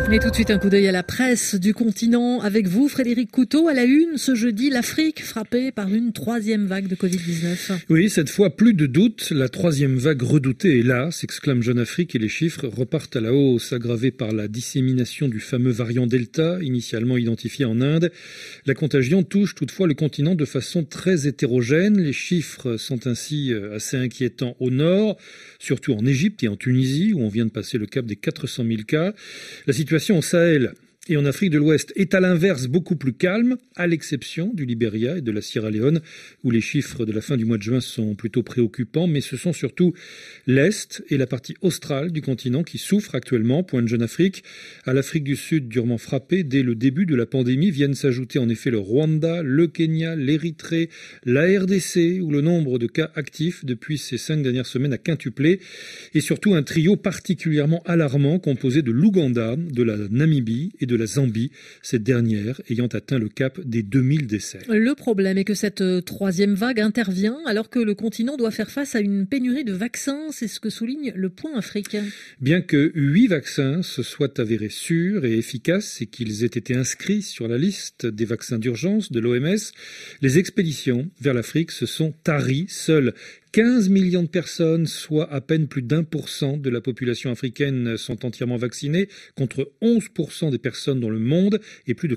Et tout de suite un coup d'œil à la presse du continent avec vous, Frédéric Couteau. À la une, ce jeudi, l'Afrique frappée par une troisième vague de Covid-19. Oui, cette fois, plus de doute, la troisième vague redoutée est là, s'exclame Jeune Afrique, et les chiffres repartent à la hausse, aggravés par la dissémination du fameux variant Delta, initialement identifié en Inde. La contagion touche toutefois le continent de façon très hétérogène. Les chiffres sont ainsi assez inquiétants au nord, surtout en Égypte et en Tunisie, où on vient de passer le cap des 400 000 cas. La situation au Sahel et en Afrique de l'Ouest est à l'inverse beaucoup plus calme, à l'exception du Libéria et de la Sierra Leone, où les chiffres de la fin du mois de juin sont plutôt préoccupants, mais ce sont surtout l'Est et la partie australe du continent qui souffrent actuellement, pointe Jeune Afrique. À l'Afrique du Sud, durement frappée dès le début de la pandémie, viennent s'ajouter en effet le Rwanda, le Kenya, l'Érythrée, la RDC, où le nombre de cas actifs depuis ces 5 dernières semaines a quintuplé, et surtout un trio particulièrement alarmant composé de l'Ouganda, de la Namibie et de la Zambie, cette dernière ayant atteint le cap des 2000 décès. Le problème est que cette troisième vague intervient alors que le continent doit faire face à une pénurie de vaccins, c'est ce que souligne le Point Afrique. Bien que 8 vaccins se soient avérés sûrs et efficaces et qu'ils aient été inscrits sur la liste des vaccins d'urgence de l'OMS, les expéditions vers l'Afrique se sont taries. Seules 15 millions de personnes, soit à peine plus d'1% de la population africaine, sont entièrement vaccinées, contre 11% des personnes dans le monde et plus de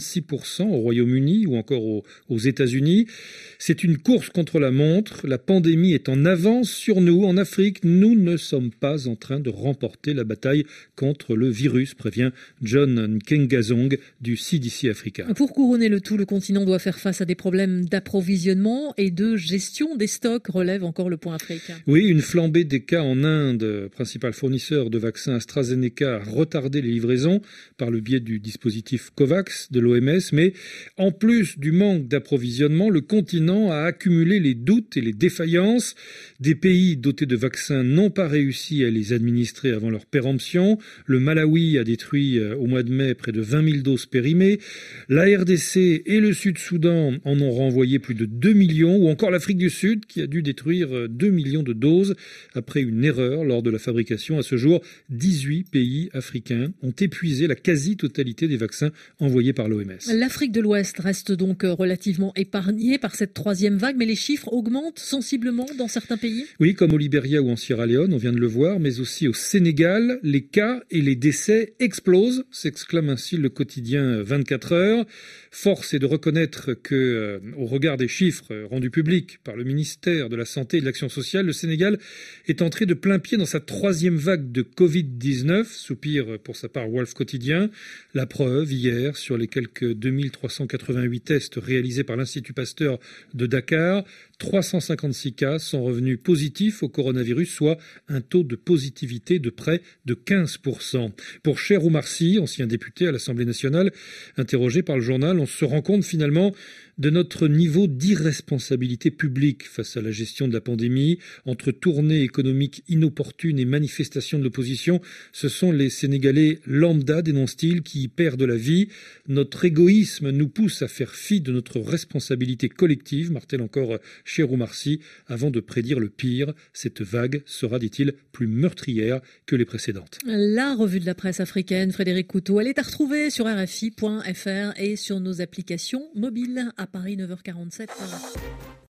46% au Royaume-Uni ou encore aux États-Unis. C'est une course contre la montre. La pandémie est en avance sur nous. En Afrique, nous ne sommes pas en train de remporter la bataille contre le virus, prévient John Nkengazong du CDC Africa. Pour couronner le tout, le continent doit faire face à des problèmes d'approvisionnement et de gestion des stocks, relève encore le Point Afrique. Oui, une flambée des cas en Inde, principal fournisseur de vaccins AstraZeneca, a retardé les livraisons par le biais du dispositif COVAX de l'OMS. Mais en plus du manque d'approvisionnement, le continent a accumulé les doutes et les défaillances. Des pays dotés de vaccins n'ont pas réussi à les administrer avant leur péremption. Le Malawi a détruit au mois de mai près de 20 000 doses périmées. La RDC et le Sud-Soudan en ont renvoyé plus de 2 millions, ou encore l'Afrique du Sud qui a dû détruire 2 millions de doses après une erreur lors de la fabrication. À ce jour, 18 pays africains ont épuisé la quasi-totalité des vaccins envoyés par l'OMS. L'Afrique de l'Ouest reste donc relativement épargnée par cette troisième vague, mais les chiffres augmentent sensiblement dans certains pays. Oui, comme au Libéria ou en Sierra Leone, on vient de le voir, mais aussi au Sénégal, les cas et les décès explosent, s'exclame ainsi le quotidien 24 heures. Force est de reconnaître que, au regard des chiffres rendus publics par le ministère de la Santé et de l'Action sociale, le Sénégal est entré de plein pied dans sa troisième vague de Covid-19, soupire pour sa part Wolf Quotidien. La preuve, hier, sur les quelques 2388 tests réalisés par l'Institut Pasteur de Dakar, 356 cas sont revenus positifs au coronavirus, soit un taux de positivité de près de 15%. Pour Cheikh Oumar Sy, ancien député à l'Assemblée nationale, interrogé par le journal, on se rend compte finalement de notre niveau d'irresponsabilité publique face à la gestion de la pandémie. Entre tournées économiques inopportunes et manifestations de l'opposition, ce sont les Sénégalais lambda, dénonce-t-il, qui y perdent la vie. Notre égoïsme nous pousse à faire fi de notre responsabilité collective, martèle encore Cheikh Oumar Sy, avant de prédire le pire. Cette vague sera, dit-il, plus meurtrière que les précédentes. La revue de la presse africaine, Frédéric Couteau, elle est à retrouver sur RFI.fr et sur nos applications mobiles. À Paris, 9h47.